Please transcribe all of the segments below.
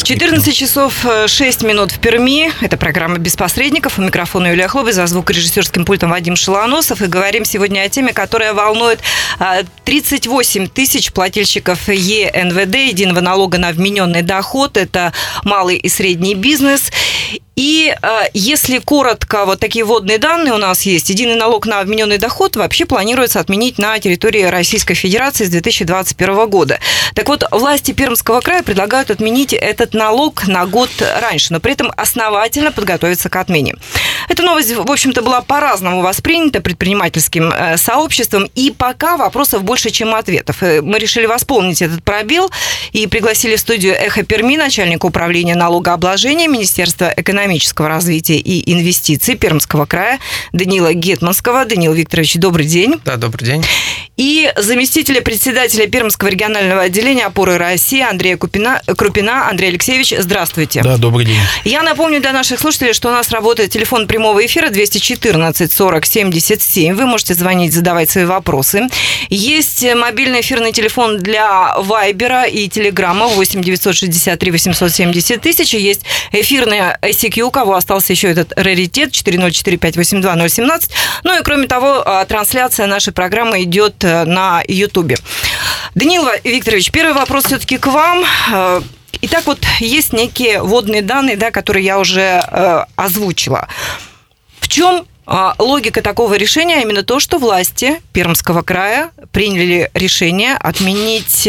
14 часов 6 минут в Перми. Это программа «Без посредников». У микрофона Юлия Хлоба, за звукорежиссерским пультом Вадим Шелоносов. И говорим сегодня о теме, которая волнует 38 тысяч плательщиков ЕНВД, единого налога на вмененный доход. Это малый и средний бизнес. И если коротко, вот такие вводные данные у нас есть. Единый налог на вмененный доход вообще планируется отменить на территории Российской Федерации с 2021 года. Так вот, власти Пермского края предлагают отменить этот налог на год раньше, но при этом основательно подготовиться к отмене. Эта новость, в общем-то, была по-разному воспринята предпринимательским сообществом, и пока вопросов больше, чем ответов. Мы решили восполнить этот пробел и пригласили в студию «Эхо Перми» начальника управления налогообложения Министерства экономического развития и инвестиций Пермского края Даниила Гетманского. Даниил Викторович, добрый день. Да, добрый день. И заместителя председателя Пермского регионального отделения «Опоры России» Андрея Крупина. Андрей Алексеевич, здравствуйте. Да, добрый день. Я напомню для наших слушателей, что у нас работает телефон прямого эфира 214 40 77. Вы можете звонить, задавать свои вопросы. Есть мобильный эфирный телефон для Вайбера и Телеграма 8 963 870 тысяч. Есть эфирная ICQ, у кого остался еще этот раритет 4045820 017. Ну и кроме того, трансляция нашей программы идет на Ютубе. Даниил Викторович, первый вопрос все-таки к вам. Итак, вот есть некие вводные данные, да, которые я уже озвучила. В чем логика такого решения? Именно то, что власти Пермского края приняли решение отменить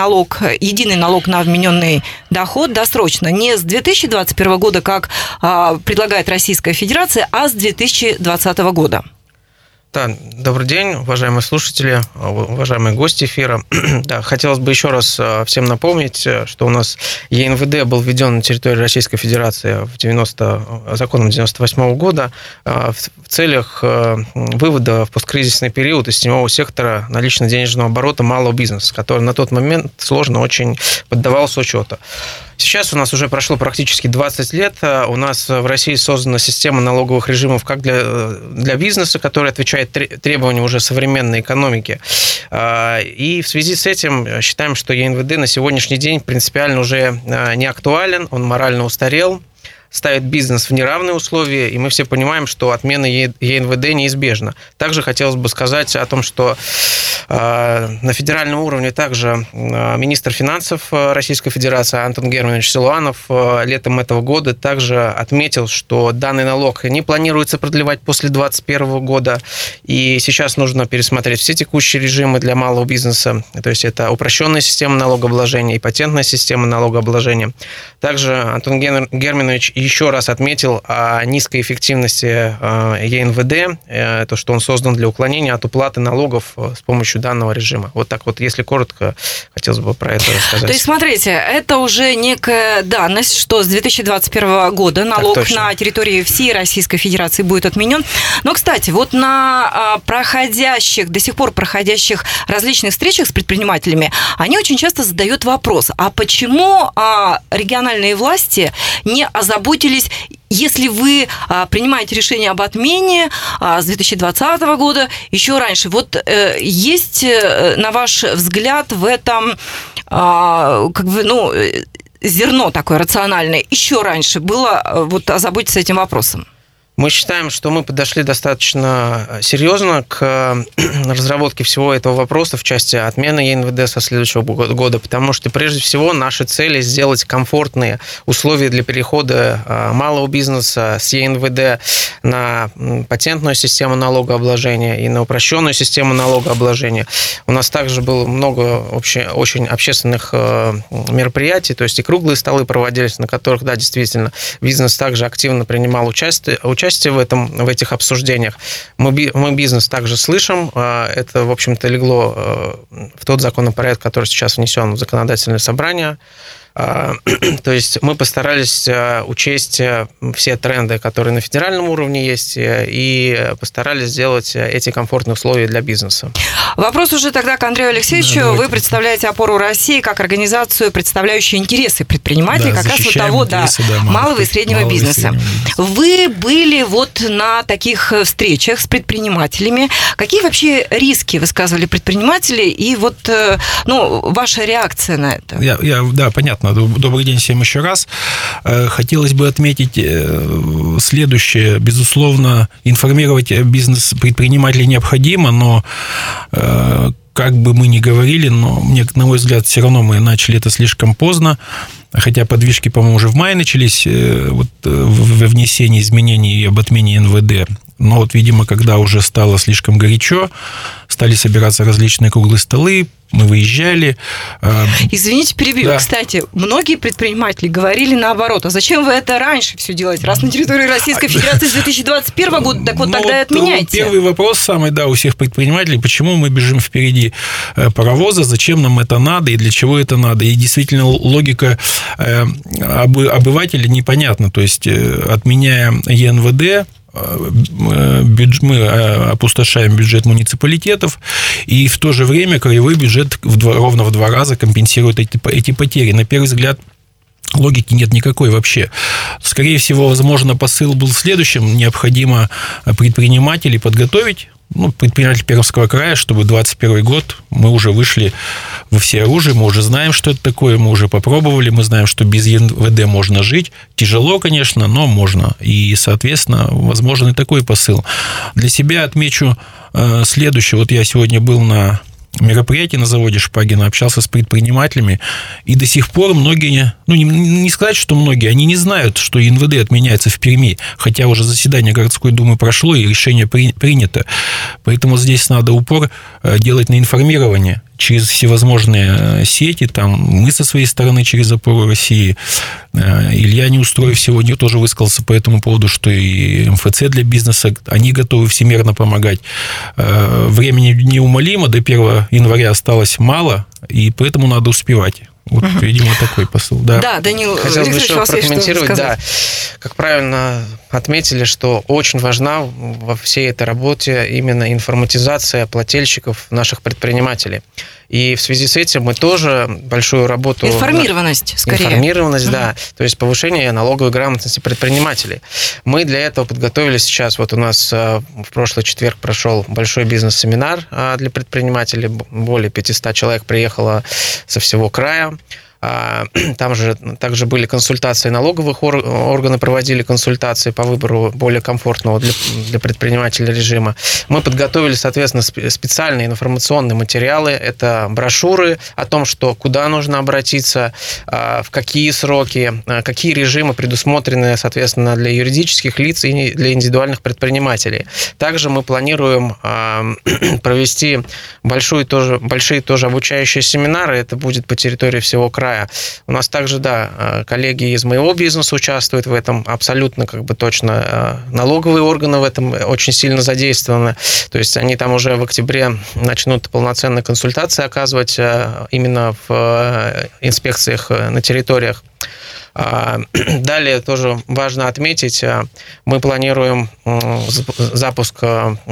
единый налог на вмененный доход досрочно. Не с 2021 года, как предлагает Российская Федерация, а с 2020 года. Да, добрый день, уважаемые слушатели, уважаемые гости эфира. Да, хотелось бы еще раз всем напомнить, что у нас ЕНВД был введен на территории Российской Федерации законом 98 года в целях вывода в посткризисный период из теневого сектора налично-денежного оборота малого бизнеса, который на тот момент сложно очень поддавался учету. Сейчас у нас уже прошло практически 20 лет. У нас в России создана система налоговых режимов как для бизнеса, который отвечает требованиям уже современной экономики. И в связи с этим считаем, что ЕНВД на сегодняшний день принципиально уже не актуален, он морально устарел, ставит бизнес в неравные условия, и мы все понимаем, что отмена ЕНВД неизбежна. Также хотелось бы сказать о том, что на федеральном уровне также министр финансов Российской Федерации Антон Германович Силуанов летом этого года также отметил, что данный налог не планируется продлевать после 2021 года, и сейчас нужно пересмотреть все текущие режимы для малого бизнеса, то есть это упрощенная система налогообложения и патентная система налогообложения. Также Антон Германович еще раз отметил о низкой эффективности ЕНВД, то, что он создан для уклонения от уплаты налогов с помощью данного режима. Вот так вот, если коротко, хотелось бы про это рассказать. То есть, смотрите, это уже некая данность, что с 2021 года налог на территории всей Российской Федерации будет отменен. Но, кстати, вот на до сих пор проходящих различных встречах с предпринимателями, они очень часто задают вопрос, а почему региональные власти не озаботились, если вы принимаете решение об отмене с 2020 года, еще раньше, вот есть, на ваш взгляд, в этом зерно такое рациональное, еще раньше было вот озаботиться этим вопросом? Мы считаем, что мы подошли достаточно серьезно к разработке всего этого вопроса в части отмены ЕНВД со следующего года, потому что, прежде всего, наша цель – сделать комфортные условия для перехода малого бизнеса с ЕНВД на патентную систему налогообложения и на упрощенную систему налогообложения. У нас также было много очень общественных мероприятий, то есть и круглые столы проводились, на которых, да, действительно, бизнес также активно принимал участие в этих обсуждениях. Мы бизнес также слышим. Это, в общем-то, легло в тот законопроект, который сейчас внесен в законодательное собрание. То есть мы постарались учесть все тренды, которые на федеральном уровне есть, и постарались сделать эти комфортные условия для бизнеса. Вопрос уже тогда к Андрею Алексеевичу. Да, вы представляете «Опору России» как организацию, представляющую интересы предпринимателей, как раз вот того, малого и среднего бизнеса. Вы были вот на таких встречах с предпринимателями. Какие вообще риски высказывали предприниматели, и вот ваша реакция на это? Да, понятно. Понятно. Добрый день всем еще раз. Хотелось бы отметить следующее. Безусловно, информировать бизнес-предпринимателей необходимо, но как бы мы ни говорили, но мне, на мой взгляд, все равно мы начали это слишком поздно. Хотя подвижки, по-моему, уже в мае начались вот, во внесении изменений и об отмене НВД. Но вот, видимо, когда уже стало слишком горячо, стали собираться различные круглые столы, мы выезжали. Извините, перебью. Да. Кстати, многие предприниматели говорили наоборот. А зачем вы это раньше все делаете? Раз на территории Российской Федерации с 2021 года, так вот тогда и отменяйте. Первый вопрос самый, да, у всех предпринимателей, почему мы бежим впереди паровоза, зачем нам это надо и для чего это надо. И действительно логика обывателя непонятна. То есть, отменяя ЕНВД, мы опустошаем бюджет муниципалитетов, и в то же время краевой бюджет ровно в 2 раза компенсирует эти потери. На первый взгляд, логики нет никакой вообще. Скорее всего, возможно, посыл был следующим. Необходимо предпринимателей подготовить, предприниматель Пермского края, чтобы 2021 год мы уже вышли во всеоружие, мы уже знаем, что это такое, мы уже попробовали, мы знаем, что без ЕНВД можно жить. Тяжело, конечно, но можно. И, соответственно, возможен и такой посыл. Для себя отмечу следующее. Вот я сегодня был на мероприятии на заводе Шпагина, общался с предпринимателями, и до сих пор многие, не сказать, что многие, они не знают, что ЕНВД отменяется в Перми, хотя уже заседание городской думы прошло, и решение принято. Поэтому здесь надо упор делать на информирование через всевозможные сети, там мы со своей стороны через «Опору России». Илья Неустроев сегодня тоже высказался по этому поводу, что и МФЦ для бизнеса, они готовы всемирно помогать. Времени неумолимо, до 1 января осталось мало, и поэтому надо успевать. Вот, видимо, такой посыл. Да, Данил, хотел бы еще прокомментировать. Да, как правильно отметили, что очень важна во всей этой работе именно информатизация плательщиков, наших предпринимателей. И в связи с этим мы тоже большую работу... Информированность, скорее. Информированность, да. То есть повышение налоговой грамотности предпринимателей. Мы для этого подготовили сейчас. Вот у нас в прошлый четверг прошел большой бизнес-семинар для предпринимателей. Более 500 человек приехало со всего края. Там же также были консультации налоговых органы, проводили консультации по выбору более комфортного для предпринимателя режима. Мы подготовили, соответственно, специальные информационные материалы. Это брошюры о том, что куда нужно обратиться, в какие сроки, какие режимы предусмотрены, соответственно, для юридических лиц и для индивидуальных предпринимателей. Также мы планируем провести большие тоже обучающие семинары. Это будет по территории всего края. У нас также, да, коллеги из моего бизнеса участвуют в этом, абсолютно точно. Налоговые органы в этом очень сильно задействованы. То есть они там уже в октябре начнут полноценные консультации оказывать именно в инспекциях на территориях. Далее тоже важно отметить, мы планируем запуск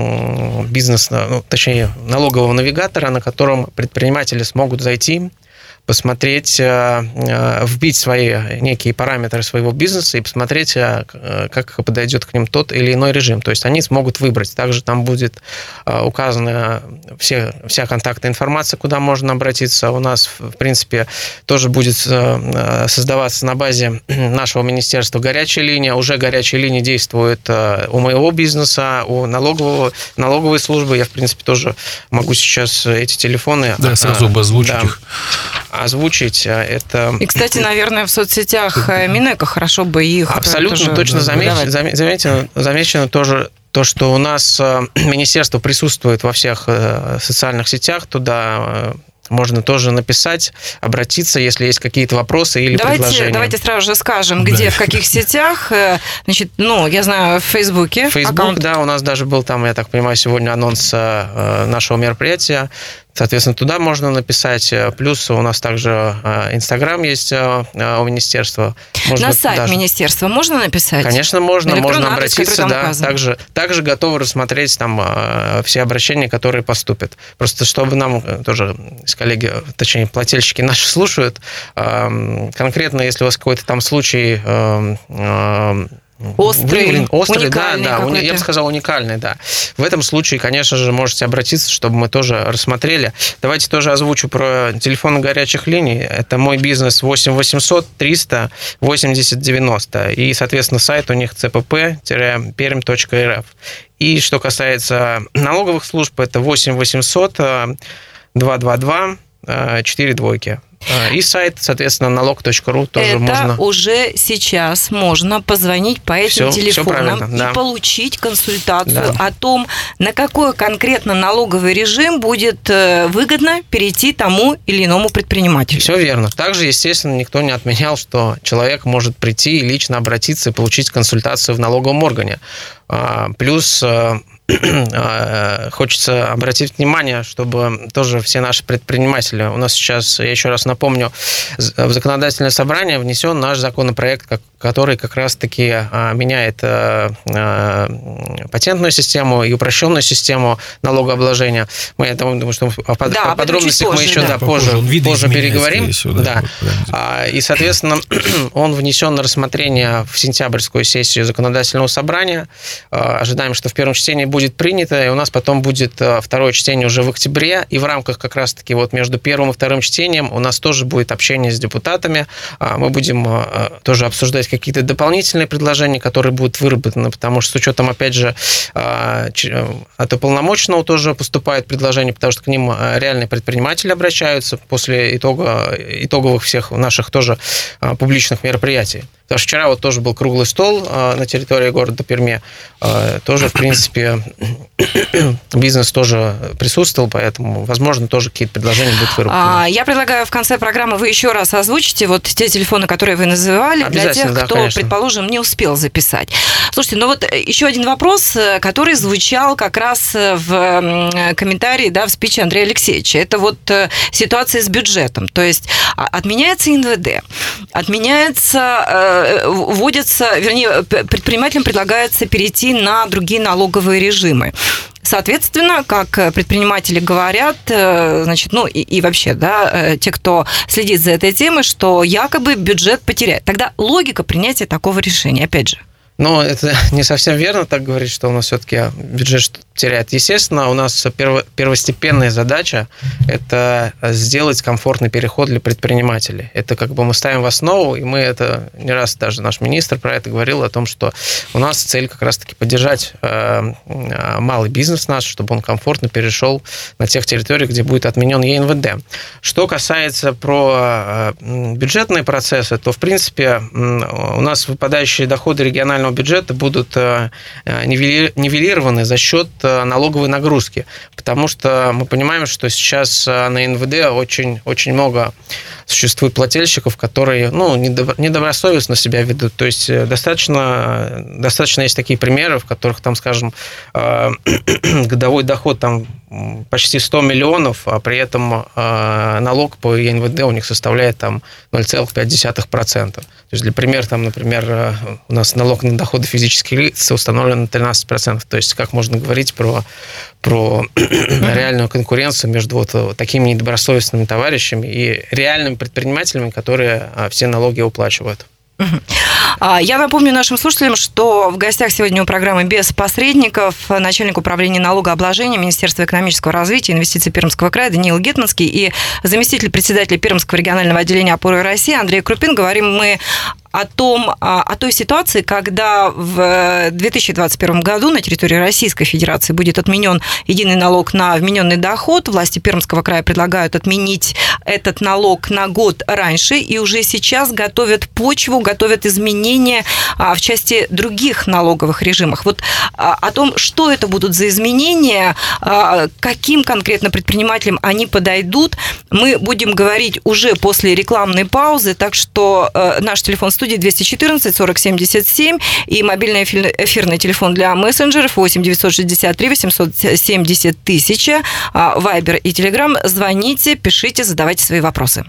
налогового навигатора, на котором предприниматели смогут зайти, посмотреть, вбить свои некие параметры своего бизнеса и посмотреть, как подойдет к ним тот или иной режим. То есть они смогут выбрать. Также там будет указана вся контактная информация, куда можно обратиться. У нас, в принципе, тоже будет создаваться на базе нашего министерства горячая линия. Уже горячая линия действует у моего бизнеса, у налоговой службы. Я, в принципе, тоже могу сейчас эти телефоны... Да, сразу обозвучить их. Озвучить. Это... И, кстати, наверное, в соцсетях Минэко хорошо бы их... Абсолютно точно замечено тоже то, что у нас министерство присутствует во всех социальных сетях, туда можно тоже написать, обратиться, если есть какие-то вопросы или предложения. Давайте сразу же скажем, где, в каких сетях. Значит, я знаю, в Фейсбуке. Фейсбук, да, у нас даже был там, я так понимаю, сегодня анонс нашего мероприятия. Соответственно, туда можно написать. Плюс у нас также Инстаграм есть у министерства. На сайт министерства можно написать? Конечно, можно обратиться. Да. Также готовы рассмотреть там все обращения, которые поступят. Просто чтобы нам тоже коллеги, точнее, плательщики наши слушают, конкретно, если у вас какой-то там случай Острый, да, я бы сказал, уникальный, да. В этом случае, конечно же, можете обратиться, чтобы мы тоже рассмотрели. Давайте тоже озвучу про телефоны горячих линий. Это «Мой бизнес» 8 800 300 80 90. И, соответственно, сайт у них cpp-perm.rf. И что касается налоговых служб, это 8 800 222 4 двойки. И сайт, соответственно, налог.ру тоже это можно. Это уже сейчас можно позвонить по этим телефонам и получить консультацию о том, на какой конкретно налоговый режим будет выгодно перейти тому или иному предпринимателю. Все верно. Также, естественно, никто не отменял, что человек может прийти и лично обратиться и получить консультацию в налоговом органе. Плюс хочется обратить внимание, чтобы тоже все наши предприниматели, у нас сейчас, я еще раз напомню, в законодательное собрание внесен наш законопроект, который как раз-таки меняет патентную систему и упрощенную систему налогообложения. Я думаю, что о подробностях мы еще позже переговорим. И, соответственно, он внесен на рассмотрение в сентябрьскую сессию законодательного собрания. Ожидаем, что в первом чтении будет принято, и у нас потом будет второе чтение уже в октябре, и в рамках как раз-таки вот между первым и вторым чтением у нас тоже будет общение с депутатами. Мы будем тоже обсуждать какие-то дополнительные предложения, которые будут выработаны, потому что с учетом, опять же, от уполномоченного тоже поступают предложения, потому что к ним реальные предприниматели обращаются после итоговых всех наших тоже публичных мероприятий. Потому что вчера вот тоже был круглый стол на территории города Перми. Тоже, в принципе, бизнес тоже присутствовал, поэтому, возможно, тоже какие-то предложения будут выработаны. Я предлагаю в конце программы вы еще раз озвучите вот те телефоны, которые вы называли, для тех, кто, конечно, предположим, не успел записать. Слушайте, ну вот еще один вопрос, который звучал как раз в комментарии, в спиче Андрея Алексеевича. Это вот ситуация с бюджетом. То есть отменяется НВД, предпринимателям предлагается перейти на другие налоговые режимы. Соответственно, как предприниматели говорят, и вообще, те, кто следит за этой темой, что якобы бюджет потеряет. Тогда логика принятия такого решения, опять же. Но это не совсем верно так говорить, что у нас все-таки бюджет теряет. Естественно, у нас первостепенная задача – это сделать комфортный переход для предпринимателей. Это мы ставим в основу, и мы это не раз, даже наш министр про это говорил, о том, что у нас цель как раз-таки поддержать малый бизнес наш, чтобы он комфортно перешел на тех территориях, где будет отменен ЕНВД. Что касается про бюджетные процессы, то, в принципе, у нас выпадающие доходы регионального бюджета будут нивелированы за счет налоговой нагрузки, потому что мы понимаем, что сейчас на НВД очень, очень много существует плательщиков, которые недобросовестно себя ведут. То есть достаточно есть такие примеры, в которых, скажем, годовой доход почти 100 миллионов, а при этом налог по ЕНВД у них составляет 0,5%. То есть, для примера, например, у нас налог на доходы физических лиц установлен на 13%. То есть, как можно говорить про реальную конкуренцию между такими недобросовестными товарищами и реальными предпринимателями, которые все налоги уплачивают. Я напомню нашим слушателям, что в гостях сегодня у программы «Без посредников» начальник управления налогообложения Министерства экономического развития и инвестиций Пермского края Даниил Гетманский и заместитель председателя Пермского регионального отделения «Опоры России» Андрей Крупин. Говорим мы о той ситуации, когда в 2021 году на территории Российской Федерации будет отменен единый налог на вмененный доход. Власти Пермского края предлагают отменить этот налог на год раньше, и уже сейчас готовят почву, готовят изменения в части других налоговых режимов. Вот о том, что это будут за изменения, каким конкретно предпринимателям они подойдут, мы будем говорить уже после рекламной паузы, так что наш телефон студии 214 40 77 и мобильный эфирный телефон для мессенджеров 8 963 870 000, Вайбер и Телеграм. Звоните, пишите, задавайте свои вопросы.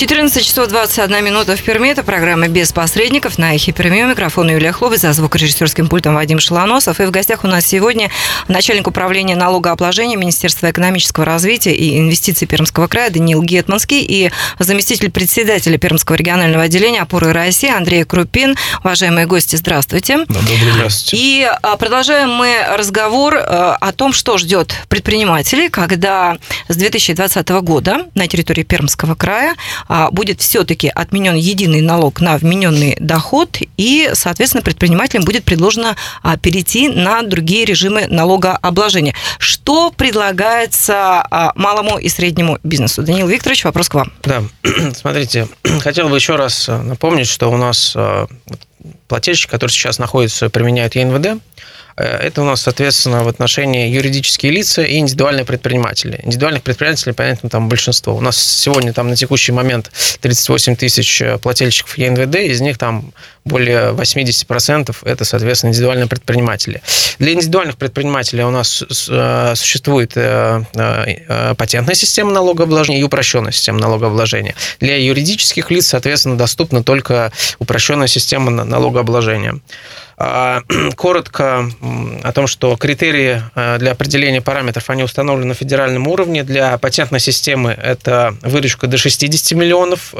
14 часов 21 минута в Перми. Это программа «Без посредников» на Эхе Перми. У микрофона Юлия Хлоба, за звукорежиссерским пультом Вадим Шилоносов. И в гостях у нас сегодня начальник управления налогообложения Министерства экономического развития и инвестиций Пермского края Даниил Гетманский и заместитель председателя Пермского регионального отделения «Опоры России» Андрей Крупин. Уважаемые гости, здравствуйте. Добрый день. И продолжаем мы разговор о том, что ждет предпринимателей, когда с 2020 года на территории Пермского края будет все-таки отменен единый налог на вмененный доход, и, соответственно, предпринимателям будет предложено перейти на другие режимы налогообложения. Что предлагается малому и среднему бизнесу? Даниил Викторович, вопрос к вам. Да, смотрите, хотел бы еще раз напомнить, что у нас плательщики, которые сейчас находятся, применяют ЕНВД. Это у нас, соответственно, в отношении юридические лица и индивидуальные предприниматели. Индивидуальных предпринимателей, понятно, там большинство. У нас сегодня там на текущий момент 38 тысяч плательщиков ЕНВД, из них там более 80% это, соответственно, индивидуальные предприниматели. Для индивидуальных предпринимателей у нас существует патентная система налогообложения и упрощенная система налогообложения. Для юридических лиц, соответственно, доступна только упрощенная система налогообложения. Коротко о том, что критерии для определения параметров, они установлены на федеральном уровне. Для патентной системы это выручка до 60 миллионов,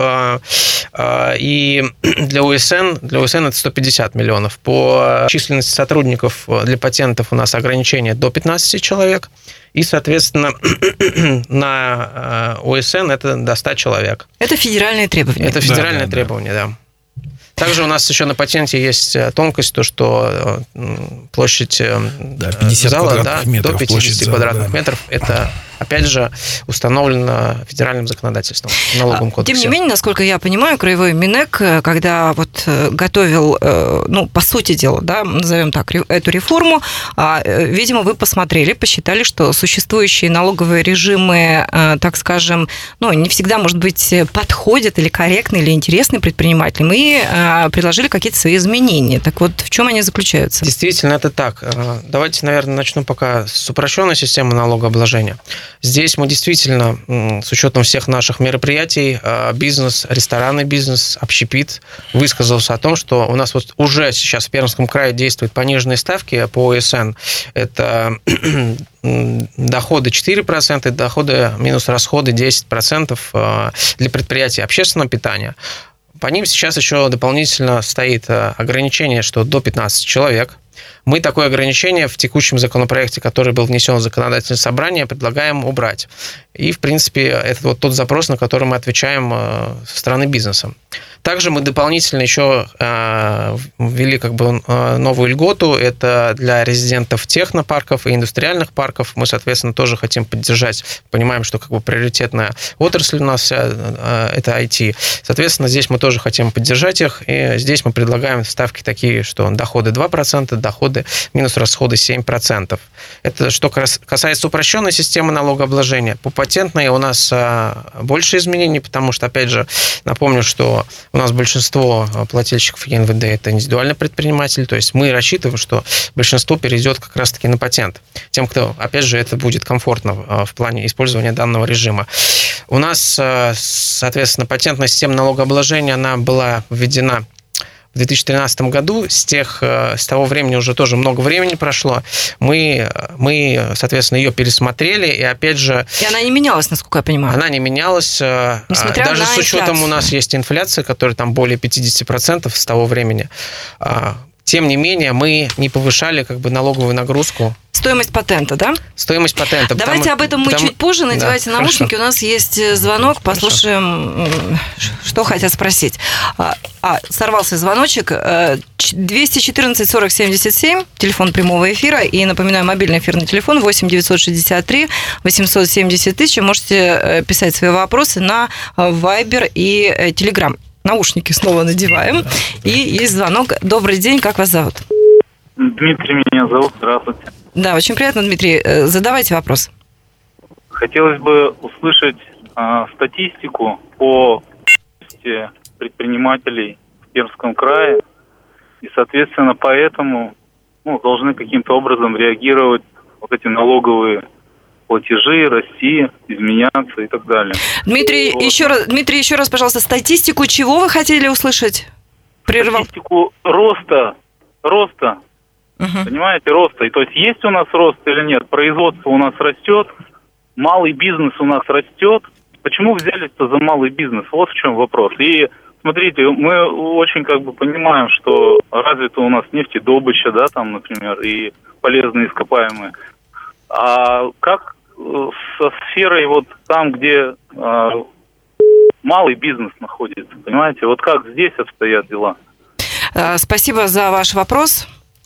и для УСН это 150 миллионов. По численности сотрудников для патентов у нас ограничение до 15 человек, и, соответственно, на УСН это до 100 человек. Это федеральные требования. Это федеральные требования, да. Также у нас еще на патенте есть тонкость, то, что площадь 50 зала квадратных метров, до 50 квадратных метров. Это, опять же, установлено федеральным законодательством, налоговым кодексом. Тем не менее, насколько я понимаю, краевой Минэк, когда вот готовил, по сути дела, да, назовем так, эту реформу, видимо, вы посмотрели, посчитали, что существующие налоговые режимы, так скажем, не всегда, может быть, подходят или корректны, или интересны предпринимателям, и предложили какие-то свои изменения. Так вот, в чем они заключаются? Действительно, это так. Давайте, наверное, начну пока с упрощенной системы налогообложения. Здесь мы действительно, с учетом всех наших мероприятий, бизнес, ресторанный бизнес, общепит, высказался о том, что у нас вот уже сейчас в Пермском крае действуют пониженные ставки по ОСН. Это доходы 4%, доходы минус расходы 10% для предприятий общественного питания. По ним сейчас еще дополнительно стоит ограничение, что до 15 человек. Мы такое ограничение в текущем законопроекте, который был внесен в законодательное собрание, предлагаем убрать. И, в принципе, это вот тот запрос, на который мы отвечаем со стороны бизнеса. Также мы дополнительно еще ввели новую льготу. Это для резидентов технопарков и индустриальных парков. Мы, соответственно, тоже хотим поддержать. Понимаем, что приоритетная отрасль у нас это IT. Соответственно, здесь мы тоже хотим поддержать их. И здесь мы предлагаем ставки такие, что доходы 2%, доходы минус расходы 7%. Это что касается упрощенной системы налогообложения. По патентной у нас больше изменений, потому что, опять же, напомню, что у нас большинство плательщиков ЕНВД – это индивидуальные предприниматели, то есть мы рассчитываем, что большинство перейдет как раз-таки на патент. Тем, кто, опять же, это будет комфортно в плане использования данного режима. У нас, соответственно, патентная система налогообложения, она была введена в 2013 году. С того времени уже тоже много времени прошло. Мы, соответственно, ее пересмотрели, и опять же... И она не менялась, насколько я понимаю. Она не менялась. Несмотря даже на с учетом инфляцию. У нас есть инфляция, которая там более 50% с того времени. Тем не менее, мы не повышали налоговую нагрузку. Стоимость патента, да? Стоимость патента. Давайте об этом мы чуть позже. Надевайте наушники. Хорошо. У нас есть звонок. Послушаем, что хотят спросить. Сорвался звоночек. 214 40 77, телефон прямого эфира. И, напоминаю, мобильный эфирный телефон 8 963 870 тысяч. Можете писать свои вопросы на Viber и Telegram. Наушники снова надеваем. И есть звонок. Добрый день, как вас зовут? Дмитрий меня зовут, здравствуйте. Да, очень приятно, Дмитрий. Задавайте вопрос. Хотелось бы услышать статистику по предпринимателей в Пермском крае. И, соответственно, поэтому должны каким-то образом реагировать вот эти налоговые платежи расти, изменяться и так далее. Дмитрий, Вот. еще раз, пожалуйста, статистику чего вы хотели услышать? Прервал. Статистику роста, Мгм. понимаете, роста. И то есть у нас рост или нет? Производство у нас растет, малый бизнес у нас растет. Почему взялись-то за малый бизнес? Вот в чем вопрос. И смотрите, мы очень понимаем, что развита у нас нефтедобыча, да, там, например, и полезные ископаемые. А как со сферой вот там, где малый бизнес находится, понимаете? Вот как здесь обстоят дела? Спасибо за ваш вопрос.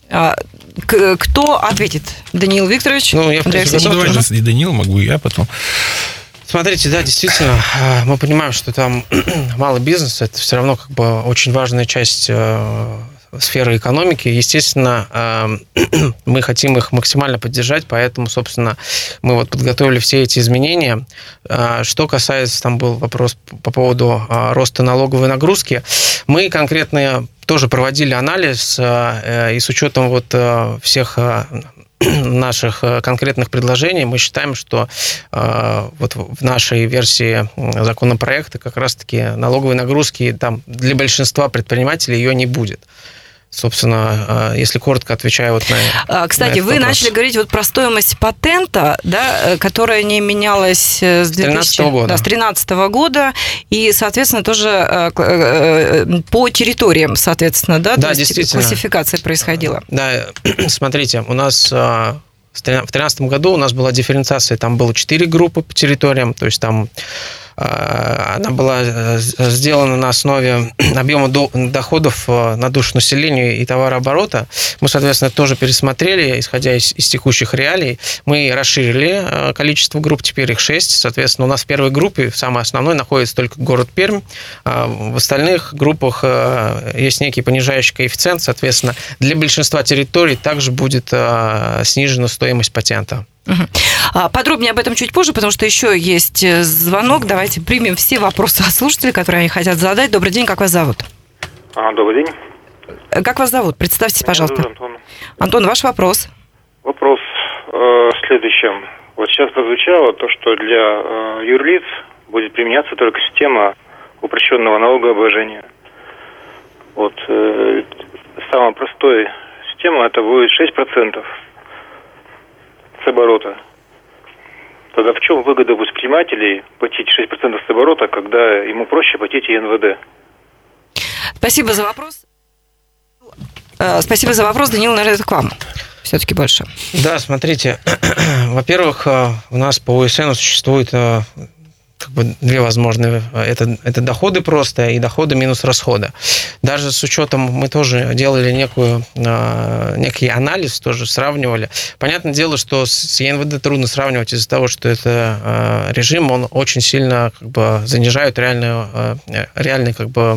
Кто ответит? Даниил Викторович? Ну, я, в Андрей принципе, Алексеевич? Давайте, если Данил, могу я потом. Смотрите, да, действительно, мы понимаем, что там малый бизнес, это все равно очень важная часть сферы экономики. Естественно, мы хотим их максимально поддержать, поэтому, собственно, мы вот подготовили все эти изменения. Что касается, там был вопрос по поводу роста налоговой нагрузки, мы конкретно тоже проводили анализ, и с учетом вот всех наших конкретных предложений мы считаем, что вот в нашей версии законопроекта как раз-таки налоговой нагрузки там для большинства предпринимателей ее не будет. Собственно, если коротко отвечаю вот на Кстати, этот вы вопрос. начали говорить вот про стоимость патента, да, которая не менялась с 2013 года, и, соответственно, тоже по территориям, соответственно, да, Да, то есть действительно. классификация происходила. Да, смотрите, у нас в 2013 году у нас была дифференциация, там было 4 группы по территориям, то есть там она была сделана на основе объема доходов на душу населения и товарооборота. Мы, соответственно, тоже пересмотрели, исходя из текущих реалий. Мы расширили количество групп, теперь их 6. Соответственно, у нас в первой группе, в самой основной, находится только город Пермь. В остальных группах есть некий понижающий коэффициент. Соответственно, для большинства территорий также будет снижена стоимость патента. Подробнее об этом чуть позже, потому что еще есть звонок. Давайте примем все вопросы от слушателей, которые они хотят задать. Добрый день, как вас зовут? Добрый день. Как вас зовут? Представьтесь, пожалуйста. Меня зовут Антон. Антон, ваш вопрос. Вопрос в следующем. Вот сейчас прозвучало то, что для юрлиц будет применяться только система упрощенного налогообложения. Вот самая простая система это будет 6% с оборота. Тогда в чем выгода у предпринимателей платить 6% с оборота, когда ему проще платить ЕНВД? Спасибо за вопрос. Спасибо за вопрос, Данил, наверное, это к вам все-таки больше. Да, смотрите, во-первых, у нас по ОСН существует две возможные. Это доходы просто и доходы минус расходы. Даже с учетом, мы тоже делали некий анализ, тоже сравнивали. Понятное дело, что с ЕНВД трудно сравнивать из-за того, что это режим, он очень сильно занижает реальные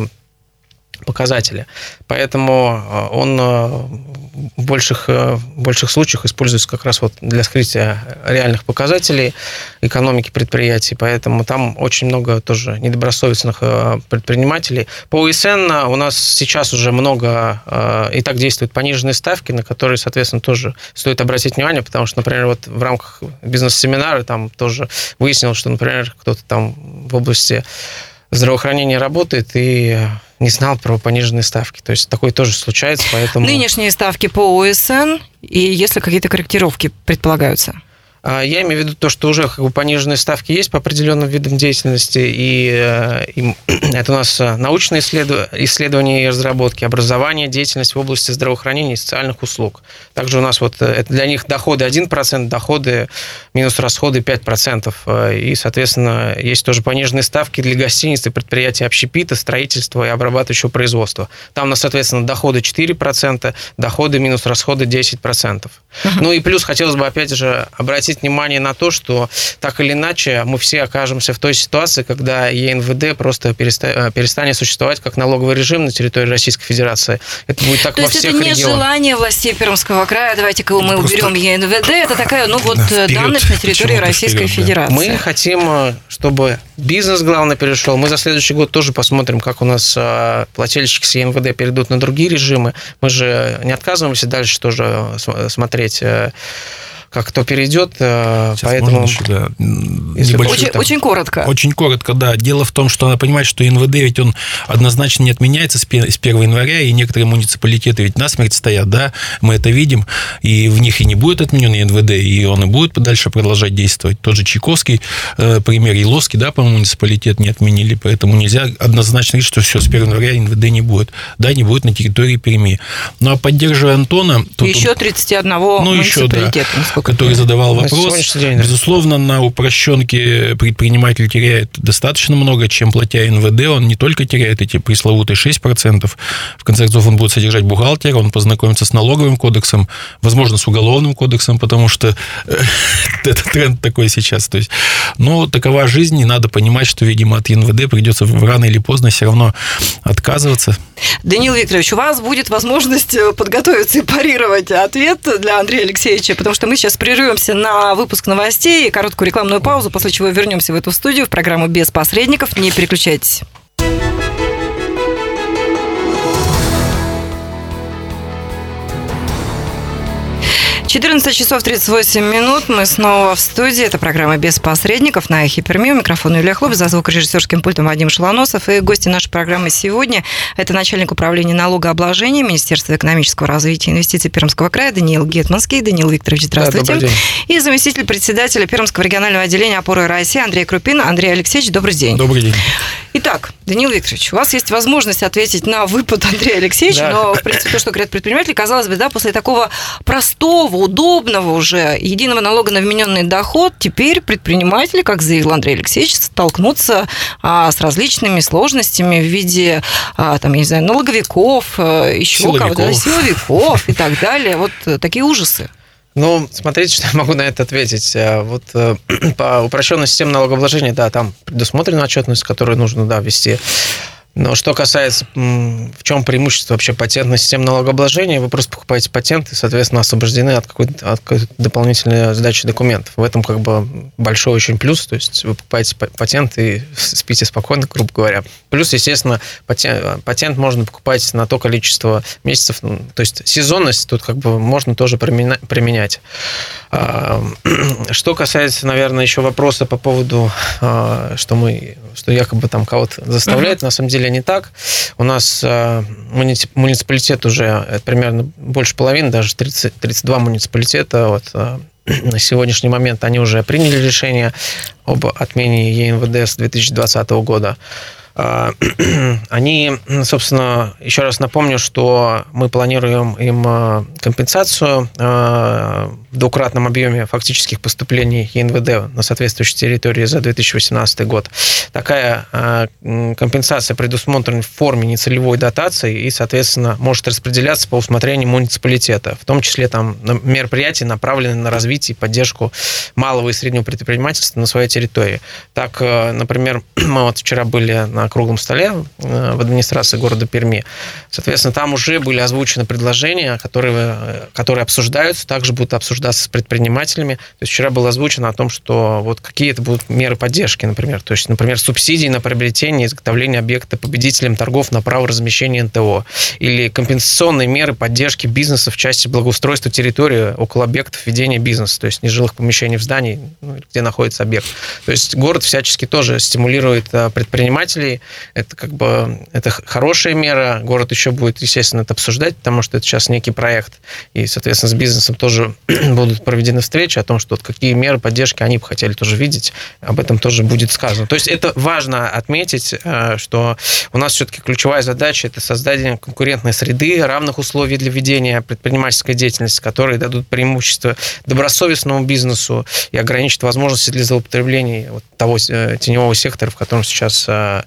показатели. Поэтому он в больших случаях используется как раз вот для скрытия реальных показателей экономики предприятий. Поэтому там очень много тоже недобросовестных предпринимателей. По ОСН у нас сейчас уже много и так действуют пониженные ставки, на которые, соответственно, тоже стоит обратить внимание, потому что, например, вот в рамках бизнес-семинара там тоже выяснилось, что, например, кто-то там в области здравоохранения работает и не знал про пониженные ставки. То есть такое тоже случается, поэтому... Нынешние ставки по ОСН, и если какие-то корректировки предполагаются? Я имею в виду то, что уже пониженные ставки есть по определенным видам деятельности, и это у нас научные исследования и разработки, образование, деятельность в области здравоохранения и социальных услуг. Также у нас вот это для них доходы 1%, доходы минус расходы 5%. И, соответственно, есть тоже пониженные ставки для гостиниц и предприятий общепита, строительства и обрабатывающего производства. Там у нас, соответственно, доходы 4%, доходы минус расходы 10%. Ну и плюс хотелось бы, опять же, обратить внимание на то, что так или иначе мы все окажемся в той ситуации, когда ЕНВД просто перестанет существовать как налоговый режим на территории Российской Федерации. Это будет так во всех регионах. То есть это не желание властей Пермского края, давайте-ка мы уберем ЕНВД, это такая, данность на территории Российской Федерации. Мы хотим, чтобы бизнес, главное, перешел. Мы за следующий год тоже посмотрим, как у нас плательщики с ЕНВД перейдут на другие режимы. Мы же не отказываемся дальше тоже смотреть, как кто перейдет, Сейчас поэтому... еще, да, Очень коротко. Очень коротко, да. Дело в том, что надо понимать, что НВД ведь он однозначно не отменяется с 1 января, и некоторые муниципалитеты ведь насмерть стоят, да, мы это видим, и в них и не будет отменен НВД, и он и будет дальше продолжать действовать. Тот же Чайковский пример, Еловский, да, по-моему, муниципалитет не отменили, поэтому нельзя однозначно говорить, что все, с 1 января НВД не будет. Да, не будет на территории Перми. Ну, а поддерживая Антона... Еще 31 муниципалитета, который задавал вопрос. Безусловно, на упрощенке предприниматель теряет достаточно много, чем платя НВД. Он не только теряет эти пресловутые 6%. В конце концов, он будет содержать бухгалтера, он познакомится с налоговым кодексом, возможно, с уголовным кодексом, потому что это тренд такой сейчас. То есть, но такова жизнь, и надо понимать, что, видимо, от НВД придется рано или поздно все равно отказываться. Даниил Викторович, у вас будет возможность подготовиться и парировать ответ для Андрея Алексеевича, потому что мы сейчас прервемся на выпуск новостей и короткую рекламную паузу, после чего вернемся в эту студию, в программу «Без посредников». Не переключайтесь. 14 часов 38 минут. Мы снова в студии. Это программа «Без посредников» на Эхе Перми. У микрофона Юлия Хлоба, за звукорежиссерским пультом Вадим Шилоносов. И гости нашей программы сегодня – это начальник управления налогообложения Министерства экономического развития и инвестиций Пермского края Даниил Гетманский. Даниил Викторович, здравствуйте. Да, и заместитель председателя Пермского регионального отделения «Опоры России» Андрей Крупин. Андрей Алексеевич, добрый день. Добрый день. Итак, Даниил Викторович, у вас есть возможность ответить на выпад Андрея Алексеевича, да. Но, в принципе, то, что говорят предприниматели, казалось бы, да, после такого простого, удобного уже единого налога на вмененный доход, теперь предприниматели, как заявил Андрей Алексеевич, столкнутся с различными сложностями в виде, там, я не знаю, налоговиков, еще кого-то, силовиков и так далее. Вот такие ужасы. Ну, смотрите, что я могу на это ответить. Вот по упрощенной системе налогообложения, да, там предусмотрена отчетность, которую нужно, да, ввести. Но что касается, в чем преимущество вообще патентной системы налогообложения, вы просто покупаете патент и, соответственно, освобождены от какой-то дополнительной сдачи документов. В этом как бы большой очень плюс, то есть вы покупаете патент и спите спокойно, грубо говоря. Плюс, естественно, патент можно покупать на то количество месяцев, то есть сезонность тут как бы можно тоже применять. Что касается, наверное, еще вопроса по поводу, что якобы там кого-то заставляют, на самом деле не так. У нас муниципалитет уже примерно больше половины, даже 32 муниципалитета. Вот, на сегодняшний момент они уже приняли решение об отмене ЕНВД с 2020 года. Они, собственно, еще раз напомню, что мы планируем им компенсацию в двукратном объеме фактических поступлений ЕНВД на соответствующей территории за 2018 год. Такая компенсация предусмотрена в форме нецелевой дотации и, соответственно, может распределяться по усмотрению муниципалитета, в том числе там мероприятия, направленные на развитие и поддержку малого и среднего предпринимательства на своей территории. Так, например, мы вот вчера были на круглом столе в администрации города Перми. Соответственно, там уже были озвучены предложения, которые обсуждаются, также будут обсуждаться с предпринимателями. То есть вчера было озвучено о том, что вот какие это будут меры поддержки, например. То есть, например, субсидии на приобретение и изготовление объекта победителям торгов на право размещения НТО. Или компенсационные меры поддержки бизнеса в части благоустройства территории около объектов ведения бизнеса, то есть нежилых помещений в здании, где находится объект. То есть город всячески тоже стимулирует предпринимателей. Это как бы это хорошая мера. Город еще будет, естественно, это обсуждать, потому что это сейчас некий проект. И, соответственно, с бизнесом тоже будут проведены встречи о том, что вот какие меры поддержки они бы хотели тоже видеть. Об этом тоже будет сказано. То есть это важно отметить, что у нас все-таки ключевая задача – это создание конкурентной среды, равных условий для ведения предпринимательской деятельности, которые дадут преимущество добросовестному бизнесу и ограничат возможности для злоупотребления вот того теневого сектора, в котором сейчас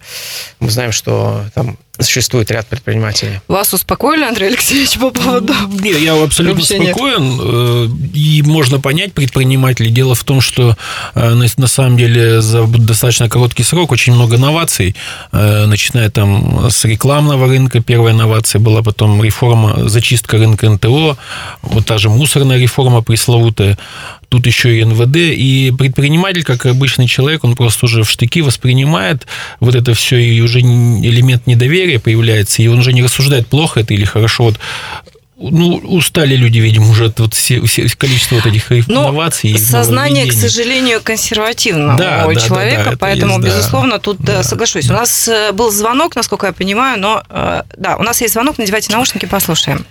мы знаем, что там существует ряд предпринимателей. Вас успокоили, Андрей Алексеевич, по поводу? Нет, я абсолютно спокоен. И можно понять предпринимателей. Дело в том, что на самом деле за достаточно короткий срок очень много новаций, начиная там с рекламного рынка. Первая новация была, потом реформа, зачистка рынка НТО, вот та же мусорная реформа пресловутая. Тут еще и НВД, и предприниматель, как обычный человек, он просто уже в штыки воспринимает вот это все, и уже элемент недоверия появляется, и он уже не рассуждает, плохо это или хорошо. Вот устали люди, видимо, уже от все количество вот этих инноваций. Сознание, к сожалению, консервативного человека, поэтому, безусловно, тут соглашусь. У нас был звонок, насколько я понимаю, но у нас есть звонок, надевайте наушники, послушаем.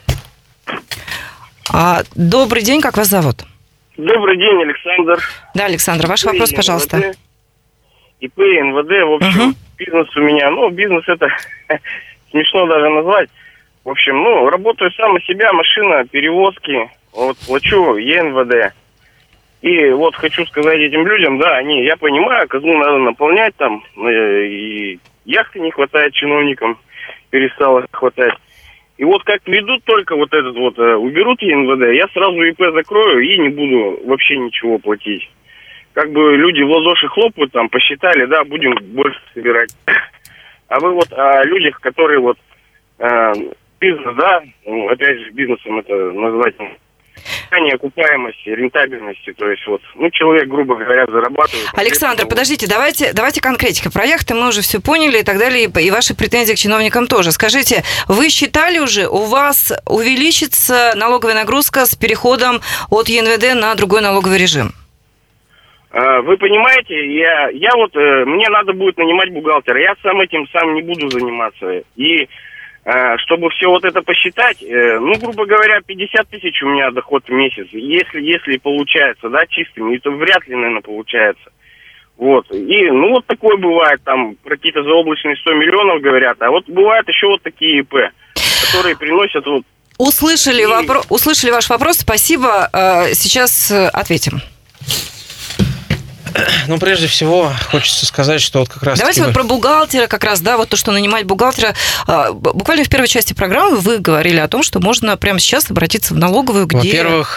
Добрый день, как вас зовут? Добрый день, Александр. Да, Александр, ваш вопрос, пожалуйста. ИП, НВД, в общем, бизнес у меня, бизнес это смешно даже назвать. В общем, работаю сам на себя, машина, перевозки, плачу ЕНВД. И хочу сказать этим людям, я понимаю, казну надо наполнять там, и яхты не хватает чиновникам, перестало хватать. И как ведут только уберут ЕНВД, я сразу ИП закрою и не буду вообще ничего платить. Люди в ладоши хлопают, там, посчитали, будем больше собирать. А вы о людях, которые бизнес, опять же, бизнесом это назвать, окупаемости, рентабельности, то есть человек, грубо говоря, зарабатывает. Александр, подождите, давайте конкретика. Про яхты мы уже все поняли и так далее, и ваши претензии к чиновникам тоже. Скажите, вы считали уже, у вас увеличится налоговая нагрузка с переходом от ЕНВД на другой налоговый режим? Вы понимаете, мне надо будет нанимать бухгалтера, я этим сам не буду заниматься. И чтобы все это посчитать, грубо говоря, 50 тысяч у меня доход в месяц. Если получается, чистым, это вряд ли, наверное, получается. И, такое бывает, там, про какие-то заоблачные 100 миллионов говорят, а бывают еще такие ИП, которые приносят Услышали ваш вопрос, спасибо, сейчас ответим. Прежде всего, хочется сказать, что как раз... Давайте про бухгалтера как раз, то, что нанимать бухгалтера. Буквально в первой части программы вы говорили о том, что можно прямо сейчас обратиться в налоговую, где... Во-первых,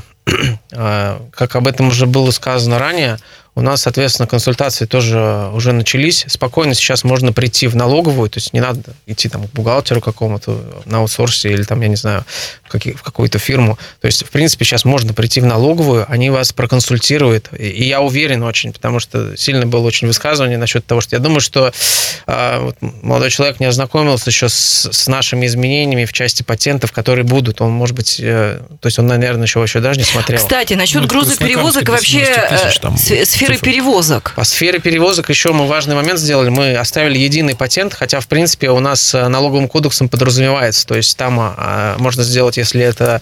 как об этом уже было сказано ранее, у нас, соответственно, консультации тоже уже начались. Спокойно сейчас можно прийти в налоговую, то есть не надо идти к бухгалтеру какому-то на аутсорсе или я не знаю, в какую-то фирму. То есть, в принципе, сейчас можно прийти в налоговую, они вас проконсультируют. И я уверен очень, потому что сильно было очень высказывание насчет того, что я думаю, что молодой человек не ознакомился еще с нашими изменениями в части патентов, которые будут. Он, может быть, то есть он, наверное, еще даже не смотрел. Кстати, насчет грузоперевозок и вообще сферы перевозок. По сфере перевозок еще мы важный момент сделали. Мы оставили единый патент, хотя, в принципе, у нас налоговым кодексом подразумевается. То есть там можно сделать, если это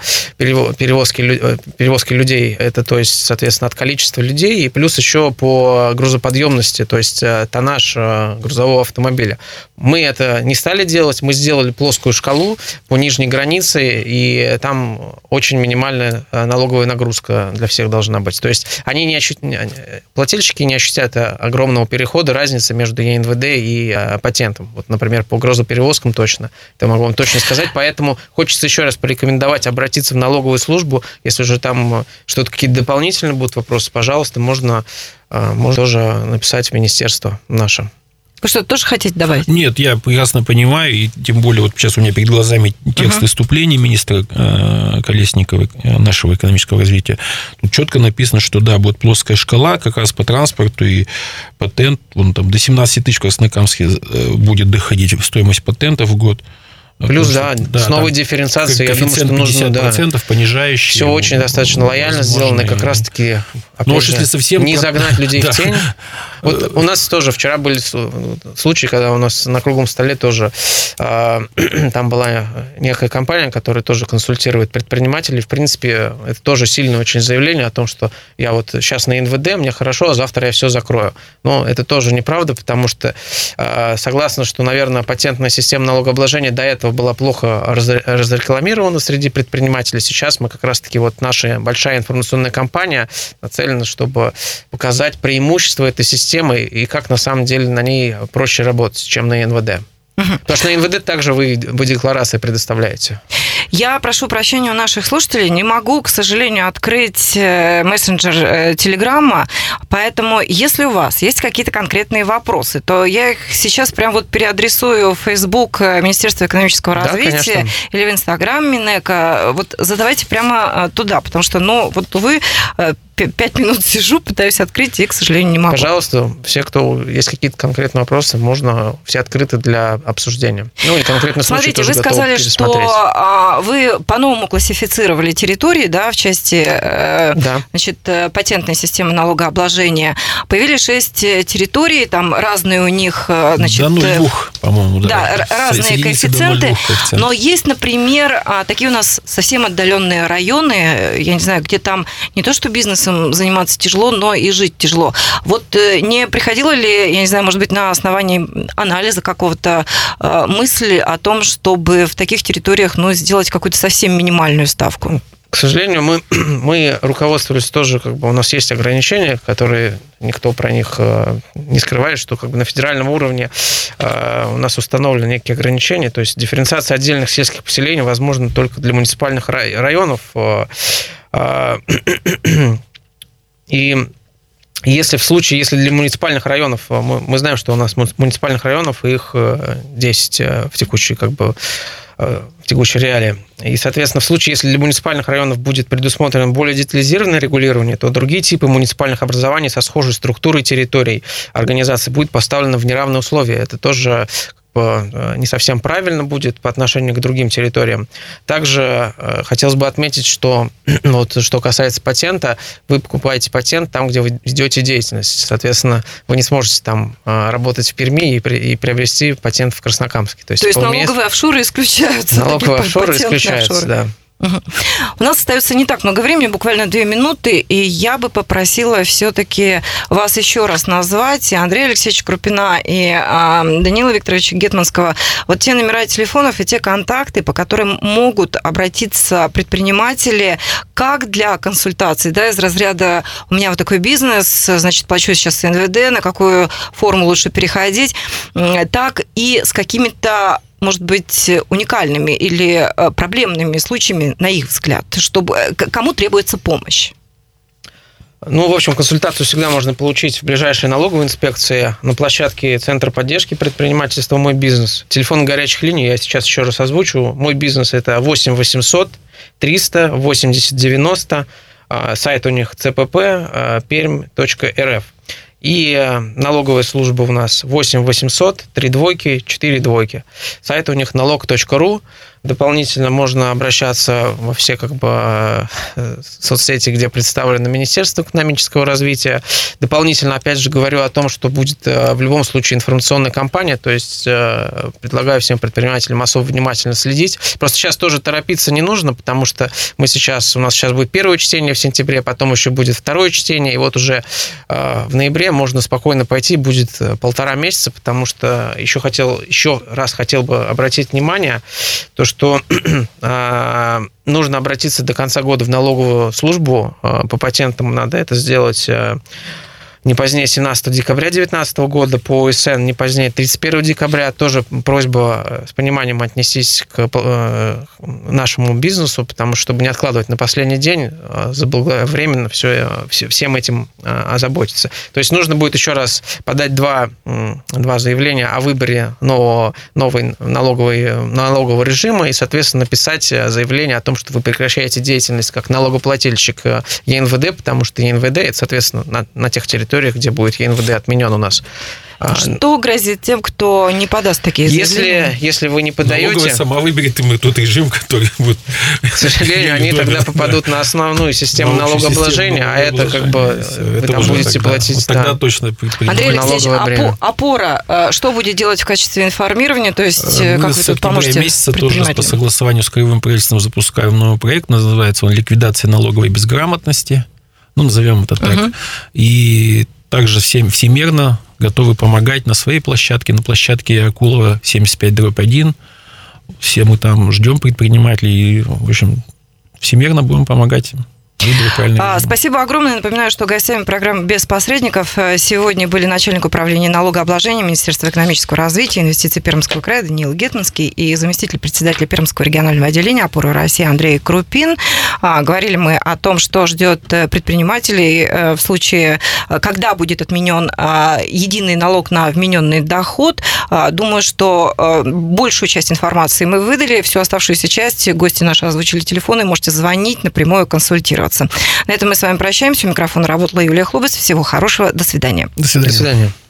перевозки людей, это, то есть, соответственно, от количества людей, и плюс еще по грузоподъемности, то есть тоннаж грузового автомобиля. Мы это не стали делать, мы сделали плоскую шкалу по нижней границе, и там очень минимальная налоговая нагрузка для всех должна быть. То есть они плательщики не ощутят огромного перехода, разницы между ЕНВД и патентом. Например, по грузоперевозкам точно. Это могу вам точно сказать. Поэтому хочется еще раз порекомендовать обратиться в налоговую службу. Если уже там что-то, какие-то дополнительные будут вопросы, пожалуйста, можно тоже написать в министерство наше. Вы что, тоже хотите добавить? Нет, я прекрасно понимаю, и тем более сейчас у меня перед глазами текст выступления министра Колесникова, нашего экономического развития. Тут четко написано, что будет плоская шкала как раз по транспорту, и патент, до 17 тысяч в Краснокамске будет доходить стоимость патента в год. Плюс, с новой дифференциацией, я думаю, что нужно... 50% понижающий. Все очень достаточно лояльно сделано, и как раз-таки если совсем не загнать людей в тень. У нас тоже вчера были случаи, когда у нас на круглом столе тоже там была некая компания, которая тоже консультирует предпринимателей. В принципе, это тоже сильное очень заявление о том, что я сейчас на НВД, мне хорошо, а завтра я все закрою. Но это тоже неправда, потому что согласно, что, наверное, патентная система налогообложения до этого была плохо разрекламирована среди предпринимателей. Сейчас мы как раз-таки, наша большая информационная кампания нацелена, чтобы показать преимущества этой системы и как на самом деле на ней проще работать, чем на НВД. Потому что на НВД также вы декларации предоставляете. Я прошу прощения у наших слушателей, не могу, к сожалению, открыть мессенджер Телеграма, поэтому если у вас есть какие-то конкретные вопросы, то я их сейчас прям переадресую в Facebook Министерства экономического развития или в Инстаграм Минэко. Задавайте прямо туда, потому что, увы, 5 минут сижу, пытаюсь открыть, и, к сожалению, не могу. Пожалуйста, все, кто есть какие-то конкретные вопросы, можно, все открыты для обсуждения. Ну, и конкретно случай Смотрите, тоже вы сказали, пересмотреть. что вы по-новому классифицировали территории, да, в части значит, патентной системы налогообложения. Появились 6 территорий, там разные у них... Значит, до 0,2, по-моему, да. Да, разные коэффициенты. Но есть, например, такие у нас совсем отдаленные районы, я не знаю, где там не то, что бизнесом заниматься тяжело, но и жить тяжело. Вот не приходило ли, я не знаю, может быть, на основании анализа какого-то мысли о том, чтобы в таких территориях, ну, сделать какую-то совсем минимальную ставку? К сожалению, мы руководствовались тоже, как бы у нас есть ограничения, которые никто про них не скрывает, что как бы на федеральном уровне у нас установлены некие ограничения, то есть дифференциация отдельных сельских поселений возможна только для муниципальных районов. И если для муниципальных районов, мы знаем, что у нас муниципальных районов, их 10 в текущей реалии. И, соответственно, в случае, если для муниципальных районов будет предусмотрено более детализированное регулирование, то другие типы муниципальных образований со схожей структурой территорий организации будут поставлены в неравные условия. Это тоже не совсем правильно будет по отношению к другим территориям. Также хотелось бы отметить, что вот, что касается патента, вы покупаете патент там, где вы ведете деятельность. Соответственно, вы не сможете там работать в Перми и приобрести патент в Краснокамске. То есть налоговые офшоры исключаются. Налоговые офшоры исключаются, да. У нас остается не так много времени, буквально 2 минуты, и я бы попросила все-таки вас еще раз назвать, и Андрея Алексеевича Крупина, и Даниила Викторовича Гетманского, вот те номера телефонов и те контакты, по которым могут обратиться предприниматели как для консультаций, да, из разряда «у меня вот такой бизнес, значит, плачу сейчас НВД, на какую форму лучше переходить», так и с какими-то, может быть, уникальными или проблемными случаями, на их взгляд, чтобы кому требуется помощь? Ну, в общем, консультацию всегда можно получить в ближайшей налоговой инспекции на площадке Центра поддержки предпринимательства «Мой бизнес». Телефон горячих линий я сейчас еще раз озвучу. «Мой бизнес» – это 8 800 300 80 90. Сайт у них cpp.perm.rf. И налоговая служба у нас 8 800 3 двойки 4 двойки. Сайт у них налог.ру. Дополнительно можно обращаться во все соцсети, где представлено Министерство экономического развития. Дополнительно, опять же, говорю о том, что будет в любом случае информационная кампания, то есть предлагаю всем предпринимателям особо внимательно следить. Просто сейчас тоже торопиться не нужно, потому что у нас сейчас будет первое чтение в сентябре, потом еще будет второе чтение, и вот уже в ноябре можно спокойно пойти, будет 1,5 месяца, потому что еще раз хотел бы обратить внимание, то, что нужно обратиться до конца года в налоговую службу. По патентам надо это сделать не позднее 17 декабря 2019 года, по ОСН не позднее 31 декабря. Тоже просьба с пониманием отнестись к нашему бизнесу, потому что, чтобы не откладывать на последний день, заблаговременно всем этим озаботиться. То есть нужно будет еще раз подать два заявления о выборе нового налогового режима и, соответственно, написать заявление о том, что вы прекращаете деятельность как налогоплательщик ЕНВД, потому что ЕНВД – это, соответственно, на тех территориях, где будет ЕНВД отменен у нас. Что грозит тем, кто не подаст такие заявления? Если вы не подаете... Налоговая сама выберет им тот режим, который будет... К сожалению, они тогда попадут на основную систему налогообложения, а это вы там будете платить... Вот тогда точно... Андрей Алексеевич, опора, что будет делать в качестве информирования? То есть, как вы тут поможете месяца тоже по согласованию с краевым правительством запускаем новый проект, называется он «Ликвидация налоговой безграмотности». Назовем это так. И также всемерно готовы помогать на своей площадке, на площадке Акулова 75/1. Все мы там ждем предпринимателей и, в общем, всемерно будем помогать им. Спасибо огромное. Напоминаю, что гостями программы «Без посредников» сегодня были начальник управления налогообложения Министерства экономического развития и инвестиций Пермского края Даниил Гетманский и заместитель председателя Пермского регионального отделения «Опоры России» Андрей Крупин. Говорили мы о том, что ждет предпринимателей в случае, когда будет отменен единый налог на вмененный доход. Думаю, что большую часть информации мы выдали. Всю оставшуюся часть гости наши озвучили телефоны. Можете звонить напрямую, консультироваться. вернется. На этом мы с вами прощаемся. У микрофона работала Юлия Хлобыс. Всего хорошего. До свидания. До свидания. До свидания.